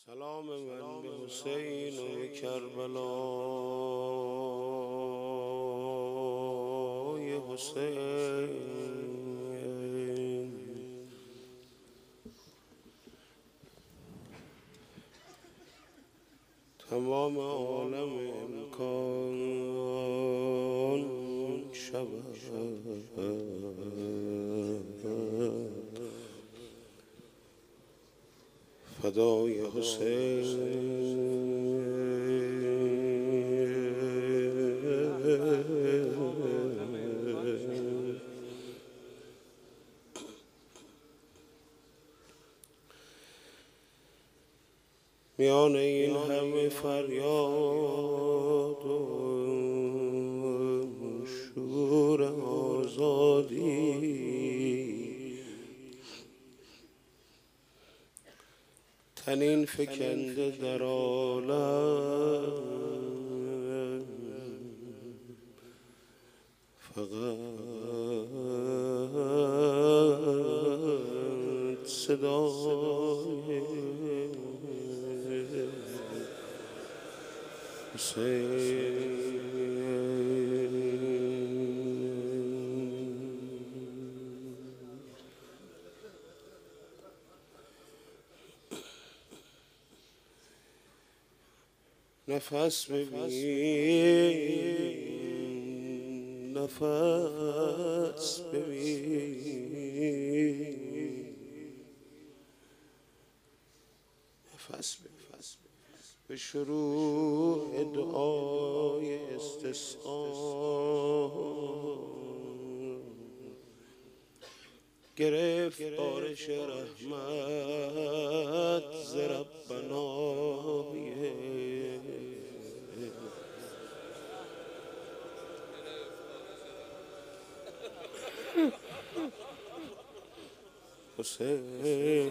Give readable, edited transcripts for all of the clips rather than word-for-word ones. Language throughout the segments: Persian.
سلام من به حسین و کربلای حسین. تمام عالم امکان شود فدای حسین. میان این همه فریاد و شور آزادی، تنین فکنده در عالم، فقط صدای حسین. نفس ببین، نفس ببین، نفس ببین به شروع دعای استسقا. گرفت بارش رحمت ز ربنای حسین.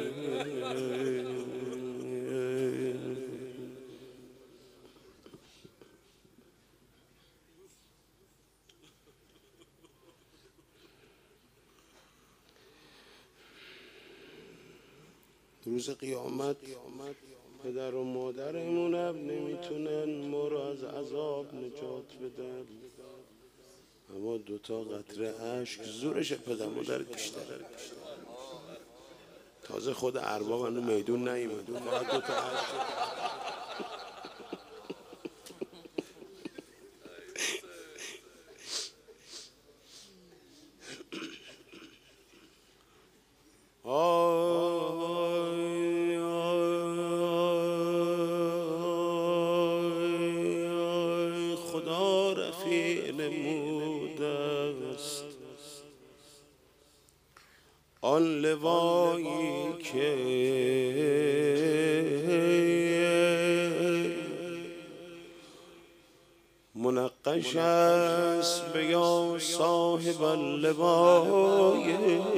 روز قیامت پدر و مادرمون نمیتونن ما رو از عذاب نجات بدن، اما 2 قطره اشک زورش پدر مادرت بیشتره. تازه خود ارباب هنو میدون نیومد، فقط 2 اشک. خدا رفیع نموده است آن لوایی که منقش است به یا صاحب اللوای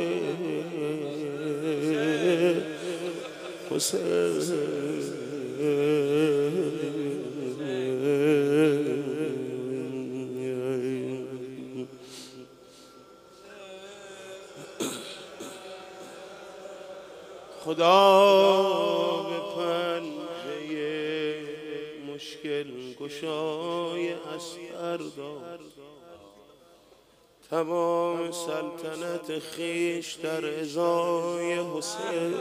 حسین. خدا به پنجه مشکل گشای اسپر داد، تمام سلطنت خویش در ازای حسین.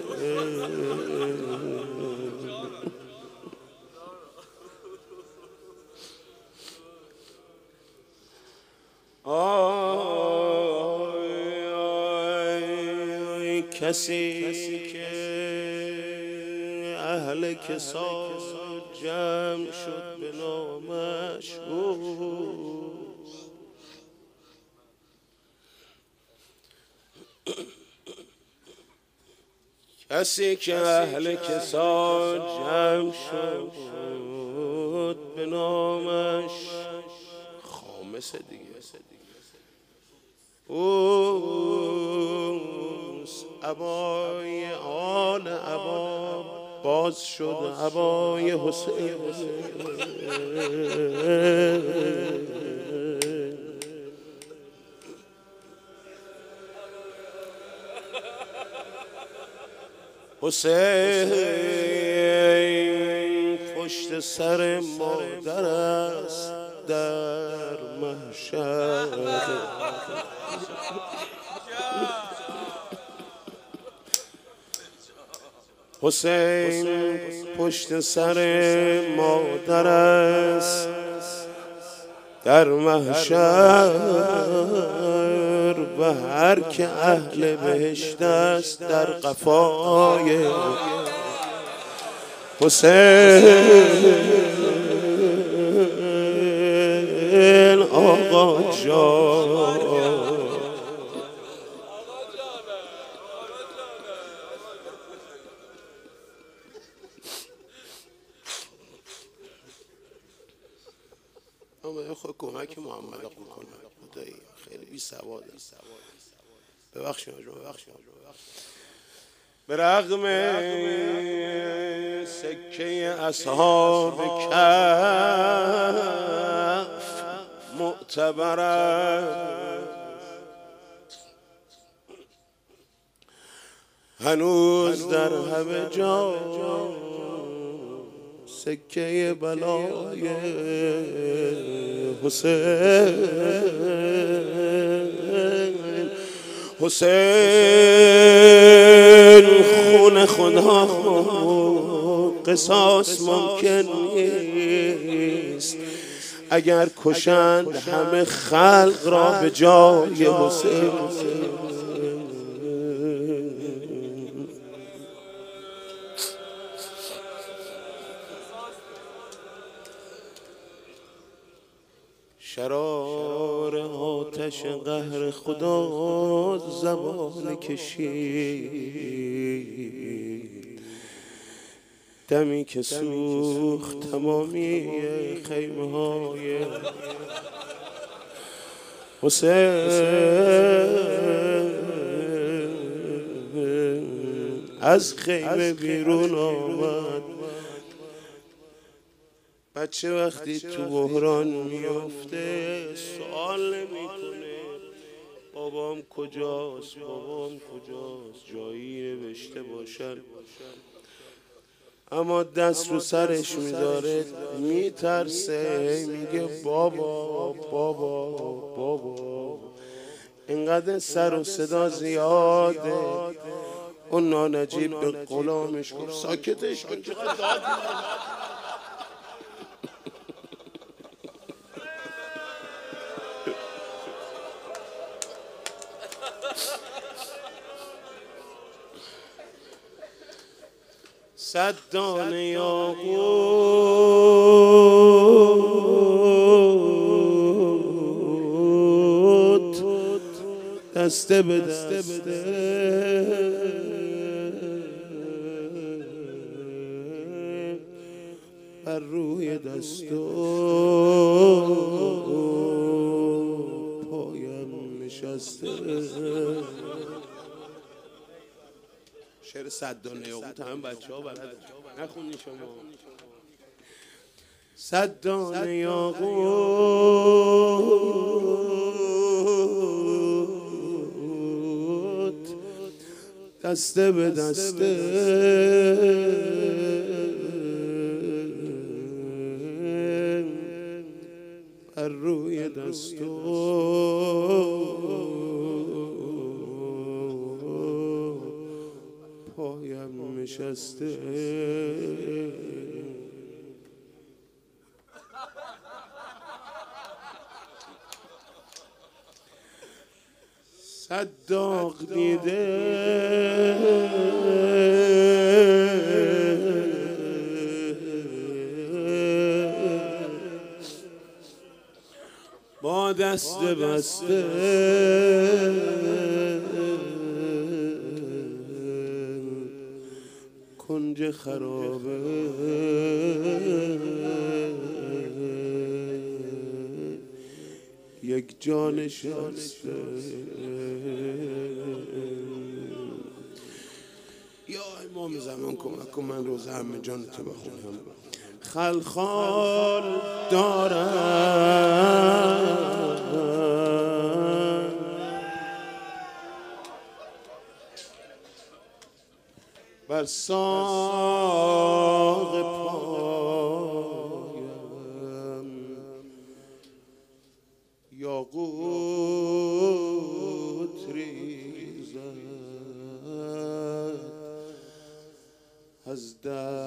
کسی که اهل کساد جمع شد به نامش، کسی که اهل کساد جمع شد به نامش، خامس دیگه اوست. عبای آل عبا باز شد، عبای حسین. حسین پشت سر مادر است در محشر. حسین پشت سر مادر است در محشر و هر که اهل بهشت است در قفای حسین آقا جان. اما خود کمک محمد آقا کنه خدایی خیلی بی سواده. ببخشید به رغم سکه اصحاب کهف معتبر هنوز در همه جا سکه بلای حسین خون خدا قصاص ممکن نیست اگر کشند همه خلق را به جای حسین. شرار آتش قهر خدا زبان کشید دمی که سوخت تمامی خیمه های حسین. از خیمه بیرون آمد بچه وقتی تو بحران میفته سوال نمیکنه بابام کجاست جایی نوشته باشن، اما دست رو سرش میذاره میترسه میگه بابا اینقدر سر و صدا زیاده. اون نانجیب به غلامش گفت ساکتش کن چقدر داد صد دانه یاقوت دسته به دسته بر روی دست و پایم نشسته. شعر صد دانه یاقوت همه بچه ها بلد نخونی شما. صد دانه یاقوت دسته به دسته بر روی دست پایم نشسته. صد داغ دیده با دست بسته کنج خرابه یک جا نشسته. یا امام زمان کمک کن من روز همه جان تو بخونم. خلخال دارم بر ساق پایم یاقوت ریزد از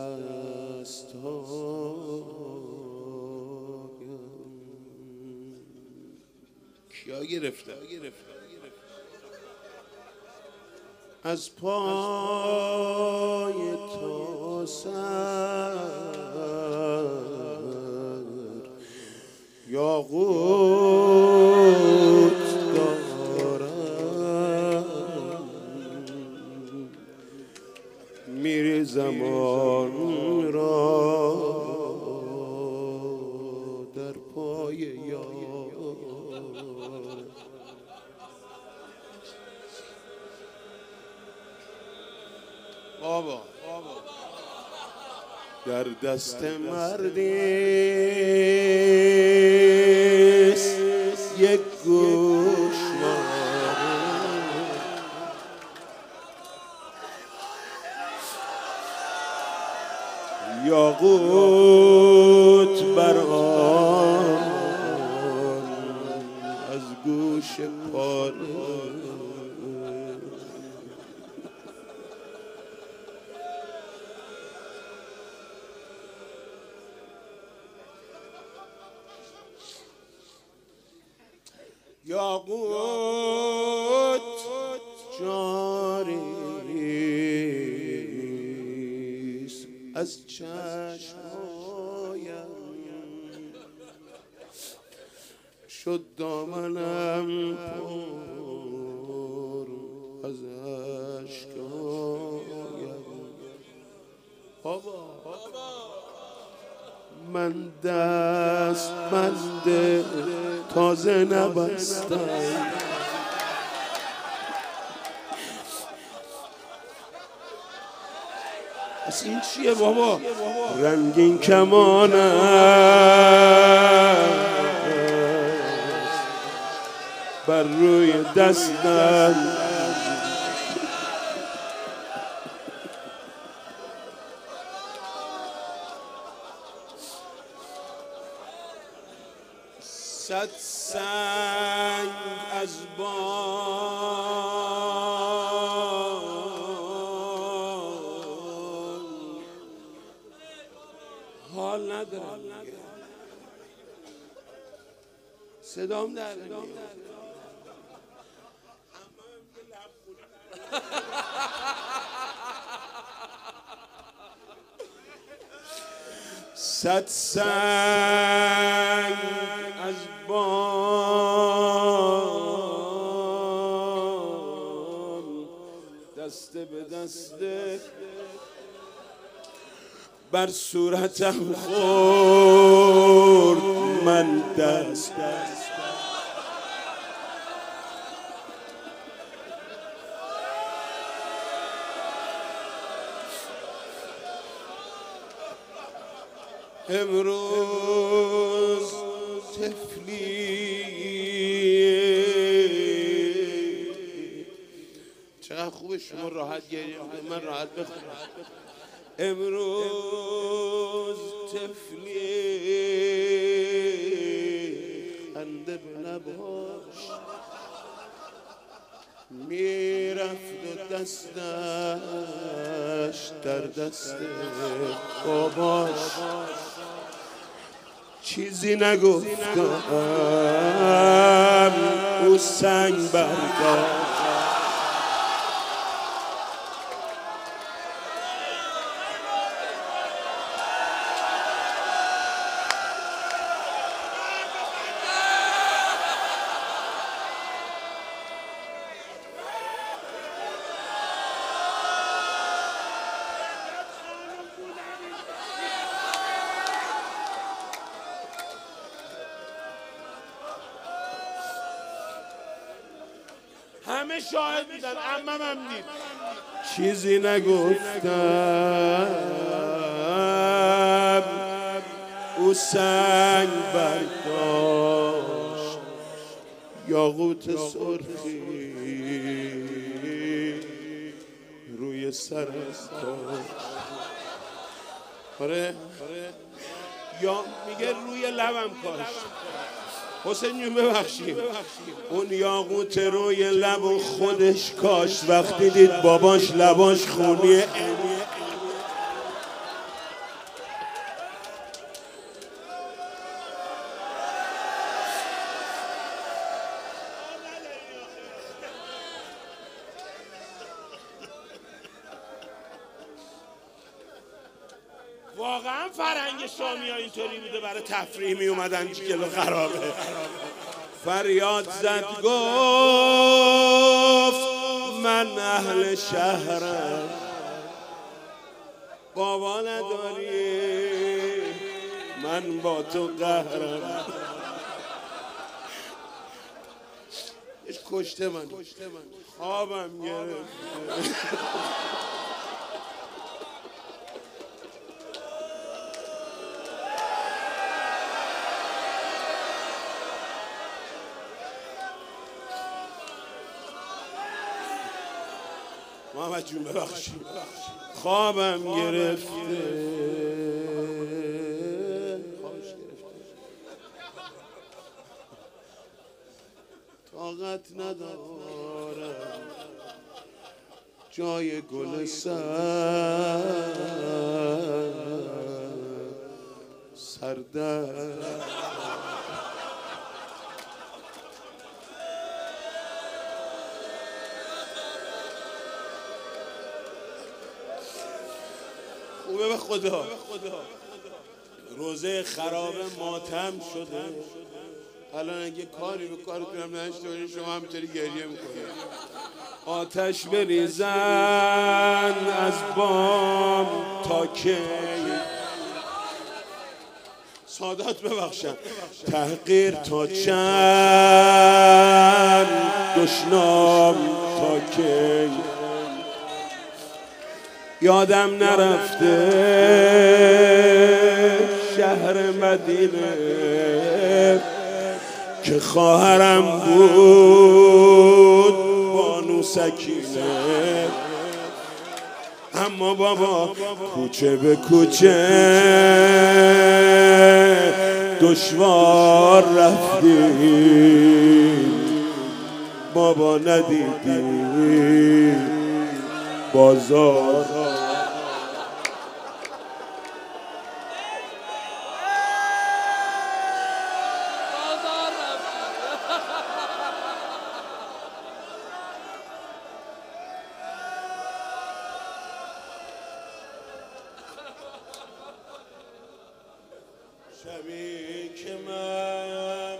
دستهایم. کیا گرفته؟ از پای تا سر یاقوت دارم، میری زمان را در پای یار. بابا در دست مردیست یک گوشواره، یاقوت بر آن از گوش پاره. یاقوت جاریست از چشمهایم، شد دامنم پر از اشکهایم. بابا من دست بند تازه نبستم، از این چیه بابا؟ رنگین کمانم بر روی دستم، صد سنگ از بال حال ندارم، صدام در میاد. صد سنگ از بال دسته به دسته بر صورتم خورد، من دست امروز طفلی. چقدر خوبه شما راحت گریه کنید، من راحت بخونم. امروز طفلی خنده به لباش میرفت و دستش در دست باباش. چیزی نگفتم او سنگ برداشت، همه شاهد بودن، عمم هم دید. چیزی نگفتم او سنگ برداشت، یاقوت سرخی روی سر آره یا میگه روی لبم کاشت. حسین جون ببخشید، اون یاقوت روی لب و خودش کاشت وقتی دید باباش لباش خونیه. واقعا فرهنگ شامی ها اینطوری بوده، برای تفریح می اومدن جلو خرابه. فریاد زد گفت من اهل شهرم، بابا نداری من با تو قهرم. کشته من خوابم گرفت. محمد جون ببخشید، خوابم گرفته. طاقت ندارم جای گل سردر. خوبه به خدا. روزه خراب ماتم شده. الان اگه کاری به کارتون هم نشته باشین شما همینطوری گریه میکنید. آتش بریزن از بام تا کی، سادات ببخشن، تحقیر تا چند، دشنام تا کی. یادم نرفته شهر مدینه که خواهرم بود بانو سکینه. اما بابا کوچه به کوچه دشوار رفتی، بابا ندیدی بازار. شبی که من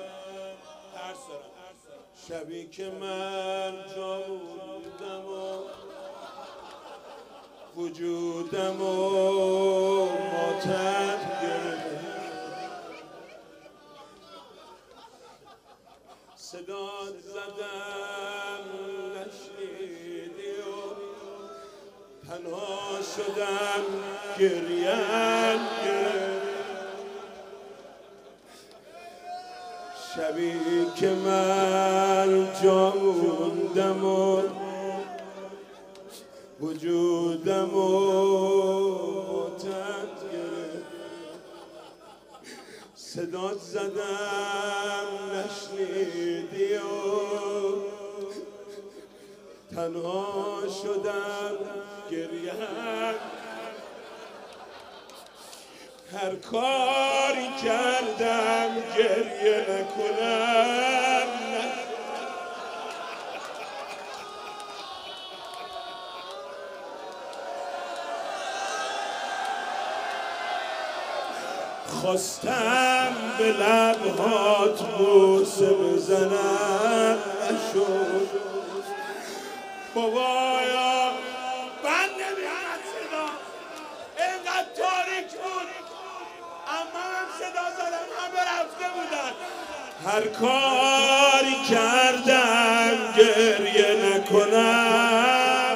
شبی که من جا بودم و وجودم و ماتم گرفت، صدات زدم نشنیدی و تنها شدم گریم گرفت. شبی که من جا موندم و وجودم و تن گرفت، صدات زدم نشنیدی و تنها شدم گریم. هر کاری کردم گریه نکنم، خواستم به لبهات بوسه بزنم نشد. بابایا من نمیاد صدا، اینقدر تاریک بود، اما هم صدا زدم همه رفته بودن. هر کاری کردم گریه نکنم،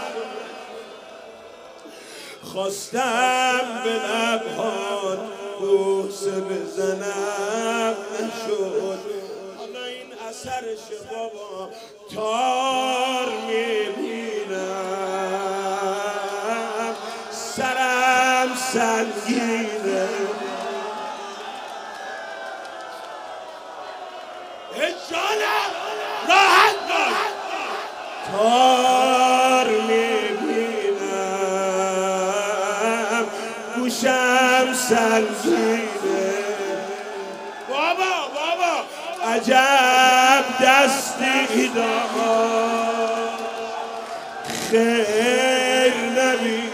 خواستم به لبهات بوسه بزنم نشد. حالا این اثرش بابا تار میبینم، سنگینه جانم راحت باش تار میبینم گوشم سنگینه بابا عجب دستی داد خیر نبینی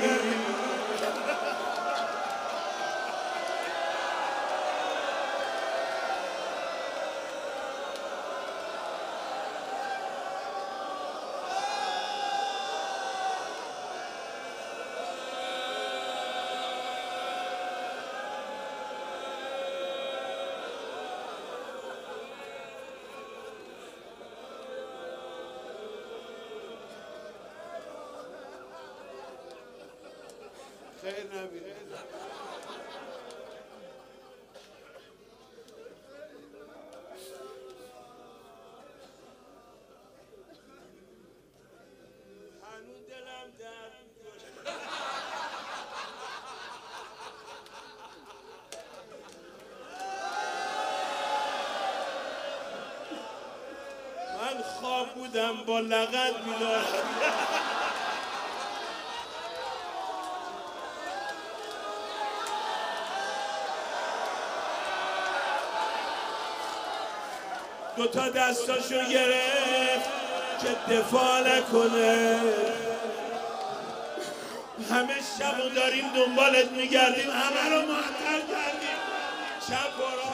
خیر نبینه هنوز دلم درد من خواب بودم با لغت بیدار دوتا دستاشو گرفت که دفاع نکنه همه شب داریم دنبالت میگردیم همه رو معطل کردیم شب برا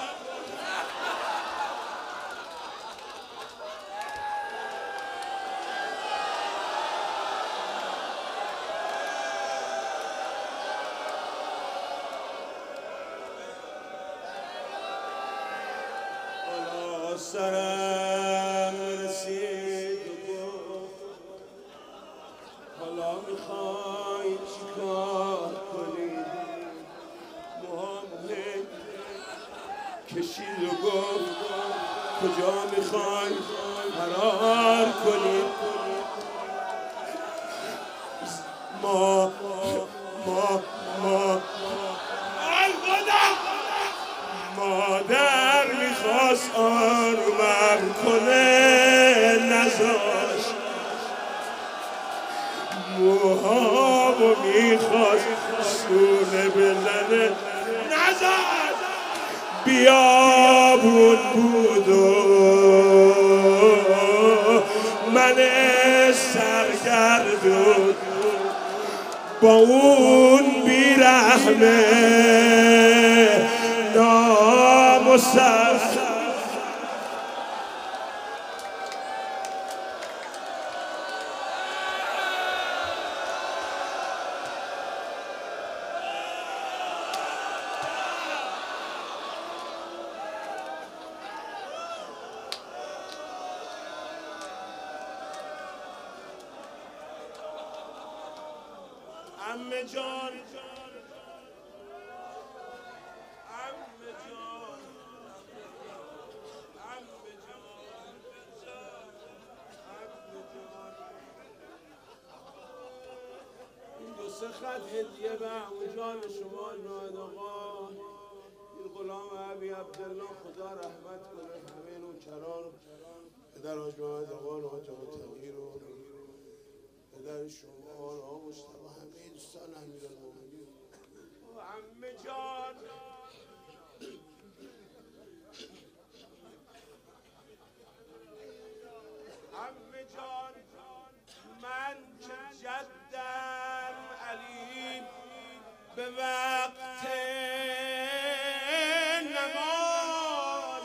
سرم رسید و گفت حالا میخوای چیکار کنی موهام کشید و گفت کجا میخوای فرار کنی ما مادر میخواست آرومم کنه نذاش موهامو میخواست سونه بزنه نذاش بیابون بود و من سرگردون با اون بیرحمه ناموسم عمه جان این دو سه خط هدیه به عمو جان شما ناهد آقا این غلام ابی عبدالله خدا رحمت کنه همه نوکران پدر حاج محمد آقا حاج آقا تغییر و پدر شما آقا مصطفی همه دوستان امیرالمومنین عمه جان عمه جان من که جدم علی به وقت نماز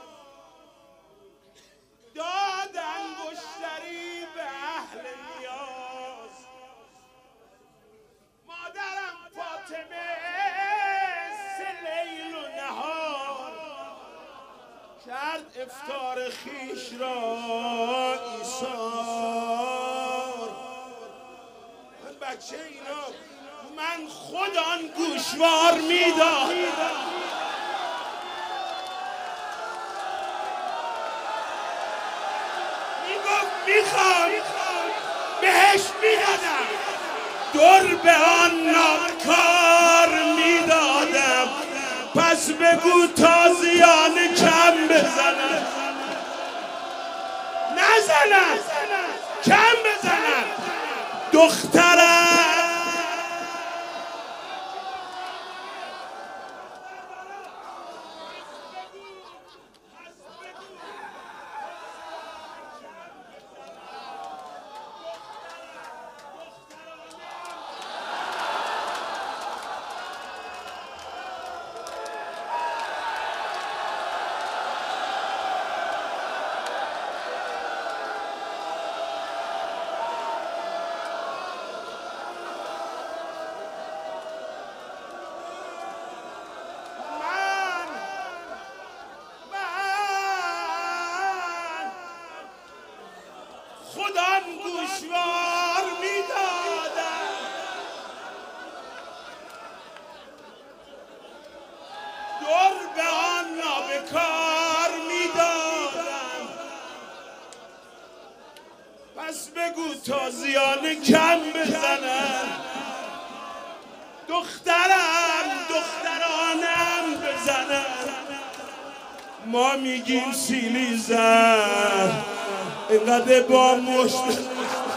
دادن گشتری به اهل نیاز مادرم فاطمه لیل و نهار کرد افطار خیش را ایثار من بچه اینا من خود آن گوشوار میداد میگفت میخوام بهش میدادم دور به آن ناکار پس بگو تازیان کم بزنن، نزنن، کم بزنن. دخترم خودم گوشوار میدادم، دور به آن نابکار میدادم. پس بگو تازیان کم بزنن، دخترم دخترانم بزنن. ما میگیم سیلی زن اینقدر با مشت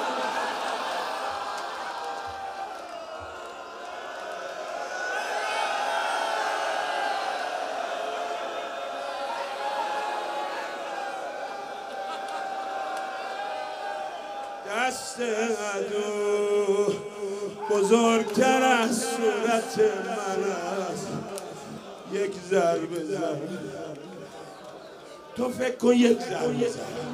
دست عدو بزرگتر از صورت من است. یک ضربه زن، تو فکر کن یک ضربه زن.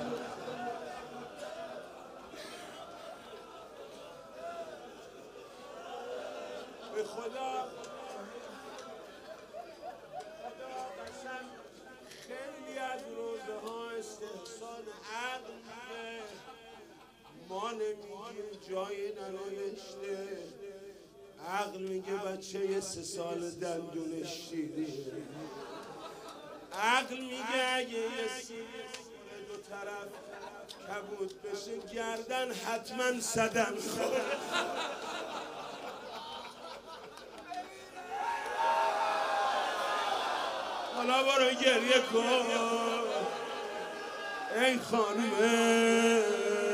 به خدا قسم خیلی از روزه ها استحسان عقل میده، ما نمیگیم جایی ننوشته. عقل میگه بچه 3 سال دندونش شیریه. عقل میگه اگه یه سیلی دو طرف کبود بشه گردن حتما صدم خورد. حالا برو گریه کن ای خانومه.